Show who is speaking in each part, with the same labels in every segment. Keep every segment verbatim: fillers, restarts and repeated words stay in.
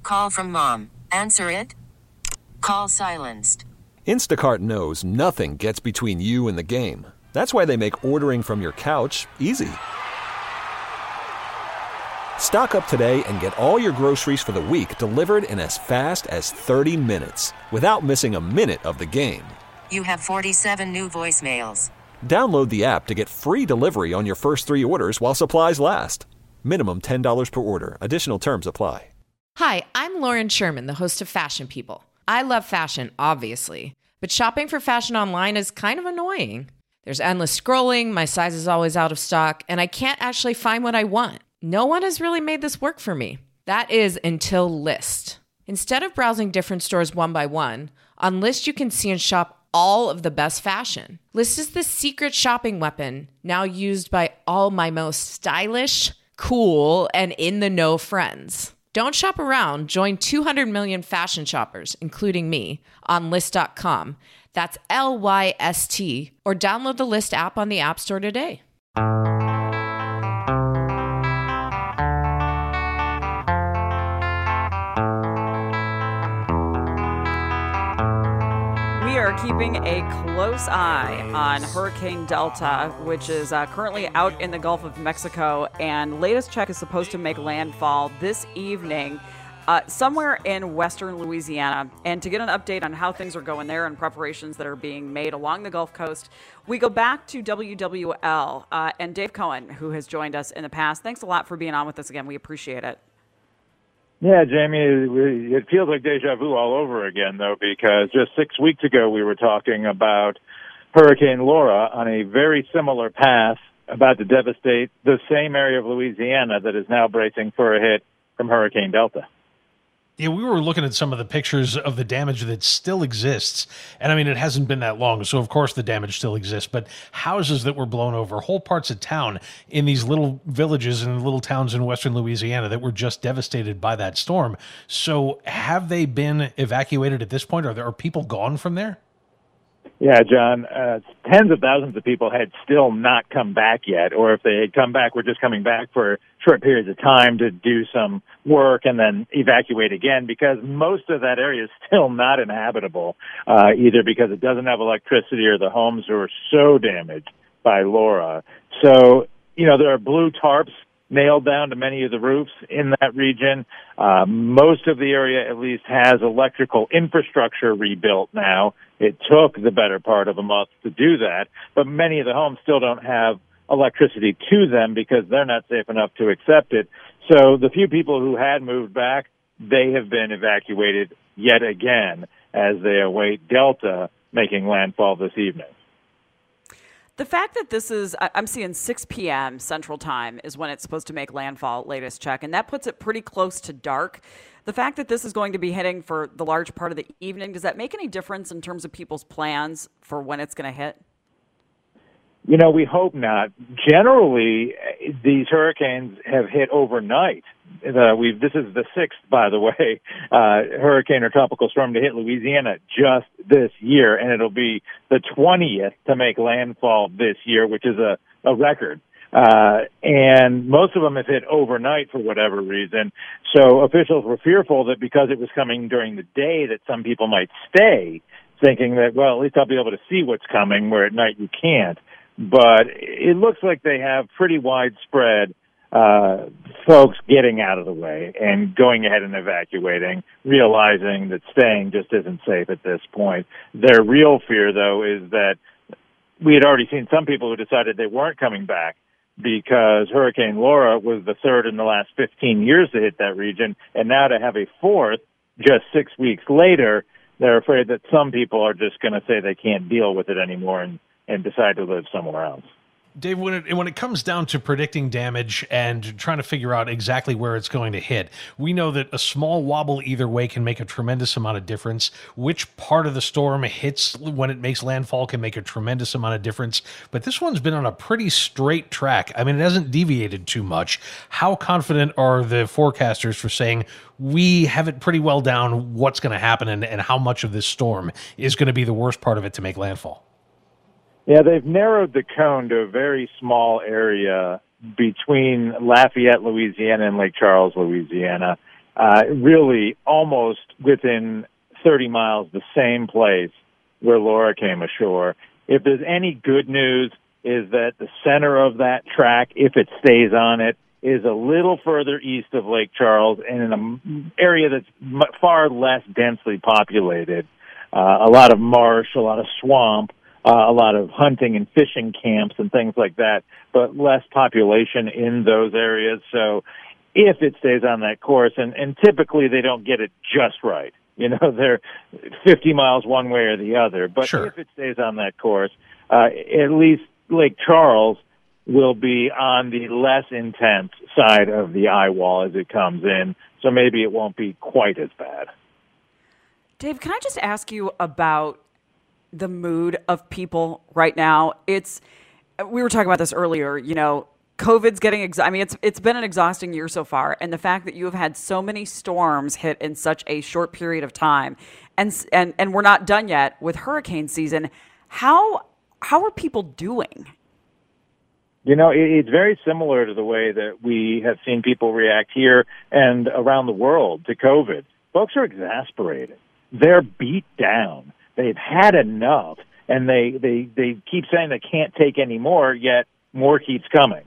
Speaker 1: Call from mom. Answer it. Call silenced.
Speaker 2: Instacart knows nothing gets between you and the game. That's why they make ordering from your couch easy. Stock up today and get all your groceries for the week delivered in as fast as thirty minutes without missing a minute of the game.
Speaker 1: You have forty-seven new voicemails.
Speaker 2: Download the app to get free delivery on your first three orders while supplies last. Minimum ten dollars per order. Additional terms apply.
Speaker 3: Hi, I'm Lauren Sherman, the host of Fashion People. I love fashion, obviously, but shopping for fashion online is kind of annoying. There's endless scrolling, my size is always out of stock, and I can't actually find what I want. No one has really made this work for me. That is until Lyst. Instead of browsing different stores one by one, on Lyst you can see and shop all of the best fashion. Lyst is the secret shopping weapon now used by all my most stylish, cool, and in-the-know friends. Don't shop around. Join two hundred million fashion shoppers, including me, on Lyst dot com. That's L Y S T. Or download the Lyst app on the App Store today.
Speaker 4: We are keeping a close eye on Hurricane Delta, which is uh, currently out in the Gulf of Mexico, and latest check is supposed to make landfall this evening uh, somewhere in western Louisiana. And to get an update on how things are going there and preparations that are being made along the Gulf Coast, we go back to W W L uh, and Dave Cohen, who has joined us in the past. Thanks a lot for being on with us again. We appreciate it.
Speaker 5: Yeah, Jamie, it feels like deja vu all over again, though, because just six weeks ago we were talking about Hurricane Laura on a very similar path about to devastate the same area of Louisiana that is now bracing for a hit from Hurricane Delta.
Speaker 6: Yeah, we were looking at some of the pictures of the damage that still exists. And I mean, it hasn't been that long, so of course the damage still exists. But houses that were blown over, whole parts of town in these little villages and little towns in western Louisiana that were just devastated by that storm. So have they been evacuated at this point? Are there are people gone from there?
Speaker 5: Yeah, John, uh, tens of thousands of people had still not come back yet, or if they had come back, were just coming back for short periods of time to do some work and then evacuate again, because most of that area is still not inhabitable, uh, either because it doesn't have electricity or the homes are so damaged by Laura. So, you know, there are blue tarps nailed down to many of the roofs in that region. Uh, most of the area at least has electrical infrastructure rebuilt now. It took the better part of a month to do that, but many of the homes still don't have electricity to them because they're not safe enough to accept it. So the few people who had moved back, they have been evacuated yet again as they await Delta making landfall this evening.
Speaker 4: The fact that this is, I'm seeing six p.m. Central Time is when it's supposed to make landfall, latest check, and that puts it pretty close to dark. The fact that this is going to be hitting for the large part of the evening, does that make any difference in terms of people's plans for when it's going to hit?
Speaker 5: You know, we hope not. Generally, these hurricanes have hit overnight. Uh, we've, this is the sixth, by the way, uh, hurricane or tropical storm to hit Louisiana just this year, and it'll be the twentieth to make landfall this year, which is a, a record. Uh, and most of them have hit overnight for whatever reason. So officials were fearful that because it was coming during the day that some people might stay, thinking that, well, at least I'll be able to see what's coming, where at night you can't. But it looks like they have pretty widespread uh, folks getting out of the way and going ahead and evacuating, realizing that staying just isn't safe at this point. Their real fear, though, is that we had already seen some people who decided they weren't coming back because Hurricane Laura was the third in the last fifteen years to hit that region, and now to have a fourth just six weeks later, they're afraid that some people are just going to say they can't deal with it anymore and and decide to live somewhere else.
Speaker 6: Dave, when it, when it comes down to predicting damage and trying to figure out exactly where it's going to hit, we know that a small wobble either way can make a tremendous amount of difference. Which part of the storm hits when it makes landfall can make a tremendous amount of difference. But this one's been on a pretty straight track. I mean, it hasn't deviated too much. How confident are the forecasters for saying we have it pretty well down what's going to happen and, and how much of this storm is going to be the worst part of it to make landfall?
Speaker 5: Yeah, they've narrowed the cone to a very small area between Lafayette, Louisiana, and Lake Charles, Louisiana. uh, really almost within thirty miles, the same place where Laura came ashore. If there's any good news, is that the center of that track, if it stays on it, is a little further east of Lake Charles and in an area that's far less densely populated. Uh, a lot of marsh, a lot of swamp, uh, a lot of hunting and fishing camps and things like that, but less population in those areas. So if it stays on that course, and, and typically they don't get it just right. You know, they're fifty miles one way or the other. But
Speaker 6: sure.
Speaker 5: If it stays on that course, uh, at least Lake Charles will be on the less intense side of the eye wall as it comes in. So maybe it won't be quite as bad.
Speaker 4: Dave, can I just ask you about the mood of people right now? It's, we were talking about this earlier, you know, COVID's getting, ex- I mean, it's it's been an exhausting year so far. And the fact that you have had so many storms hit in such a short period of time, and and and we're not done yet with hurricane season, how how are people doing?
Speaker 5: You know, it, it's very similar to the way that we have seen people react here and around the world to COVID. Folks are exasperated. They're beat down. They've had enough, and they, they, they keep saying they can't take any more, yet more keeps coming.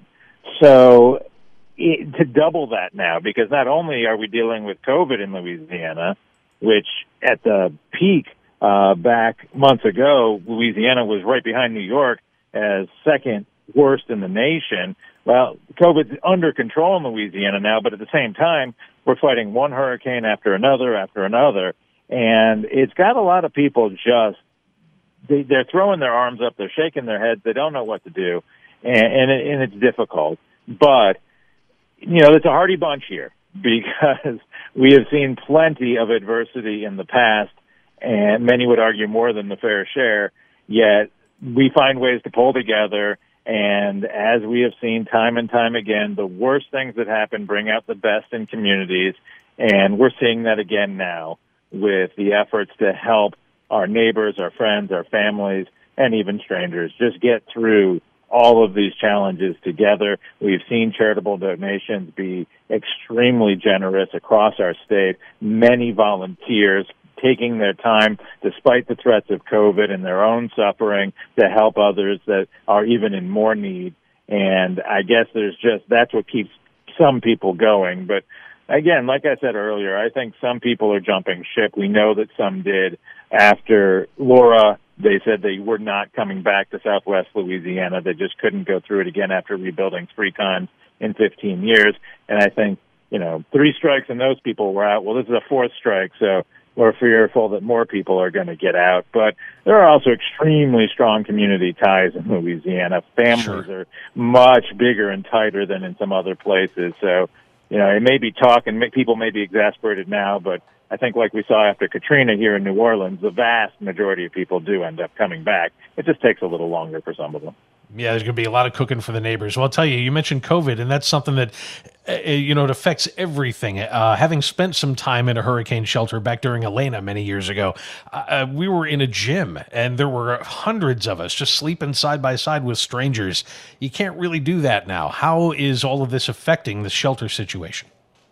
Speaker 5: So it, to double that now, because not only are we dealing with COVID in Louisiana, which at the peak uh, back months ago, Louisiana was right behind New York as second worst in the nation. Well, COVID's under control in Louisiana now, but at the same time, we're fighting one hurricane after another after another, and it's got a lot of people just, they, they're throwing their arms up, they're shaking their heads, they don't know what to do. And, and, it, and it's difficult. But, you know, it's a hardy bunch here because we have seen plenty of adversity in the past, and many would argue more than the fair share, yet we find ways to pull together. And as we have seen time and time again, the worst things that happen bring out the best in communities. And we're seeing that again now with the efforts to help our neighbors, our friends, our families, and even strangers just get through all of these challenges together. We've seen charitable donations be extremely generous across our state. Many volunteers taking their time, despite the threats of COVID and their own suffering, to help others that are even in more need. And I guess there's just, that's what keeps some people going. But again, like I said earlier, I think some people are jumping ship. We know that some did. After Laura, they said they were not coming back to Southwest Louisiana. They just couldn't go through it again after rebuilding three times in fifteen years. And I think, you know, three strikes and those people were out. Well, this is a fourth strike, so we're fearful that more people are going to get out. But there are also extremely strong community ties in Louisiana. Families
Speaker 6: Sure.
Speaker 5: are much bigger and tighter than in some other places. So, you know, it may be talk and people may be exasperated now, but I think like we saw after Katrina here in New Orleans, the vast majority of people do end up coming back. It just takes a little longer for some of them.
Speaker 6: Yeah, there's going to be a lot of cooking for the neighbors. Well, I'll tell you, you mentioned COVID, and that's something that, uh, you know, it affects everything. Uh, having spent some time in a hurricane shelter back during Elena many years ago, uh, we were in a gym, and there were hundreds of us just sleeping side by side with strangers. You can't really do that now. How is all of this affecting the shelter situation?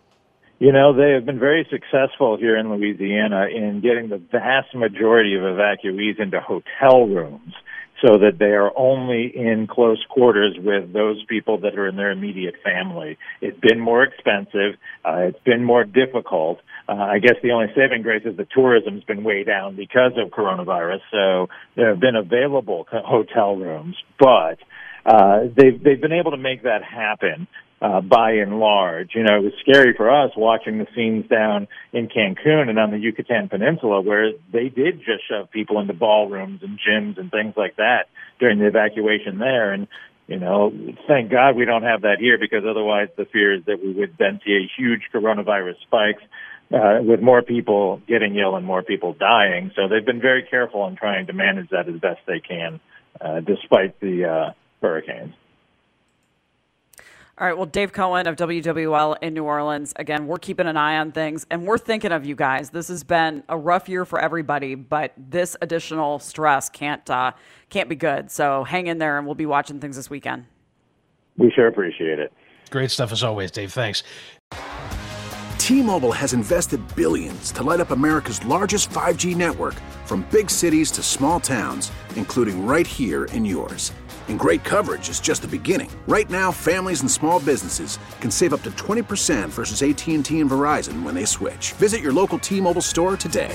Speaker 5: You know, they have been very successful here in Louisiana in getting the vast majority of evacuees into hotel rooms so that they are only in close quarters with those people that are in their immediate family. It's been more expensive. Uh, it's been more difficult. Uh, I guess the only saving grace is the tourism's been way down because of coronavirus, so there have been available hotel rooms, but uh, they've, they've been able to make that happen. Uh, by and large, you know, it was scary for us watching the scenes down in Cancun and on the Yucatan Peninsula where they did just shove people into ballrooms and gyms and things like that during the evacuation there. And, you know, thank God we don't have that here because otherwise the fear is that we would then see a huge coronavirus spikes uh, with more people getting ill and more people dying. So they've been very careful in trying to manage that as best they can, uh, despite the uh, hurricanes.
Speaker 4: All right, well, Dave Cohen of W W L in New Orleans. Again, we're keeping an eye on things, and we're thinking of you guys. This has been a rough year for everybody, but this additional stress can't uh, can't be good. So hang in there, and we'll be watching things this weekend.
Speaker 5: We sure appreciate it.
Speaker 6: Great stuff as always, Dave. Thanks.
Speaker 7: T-Mobile has invested billions to light up America's largest five G network, from big cities to small towns, including right here in yours. And great coverage is just the beginning. Right now, families and small businesses can save up to twenty percent versus A T and T and Verizon when they switch. Visit your local T-Mobile store today.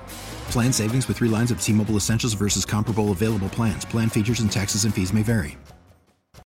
Speaker 8: Plan savings with three lines of T-Mobile Essentials versus comparable available plans. Plan features and taxes and fees may vary.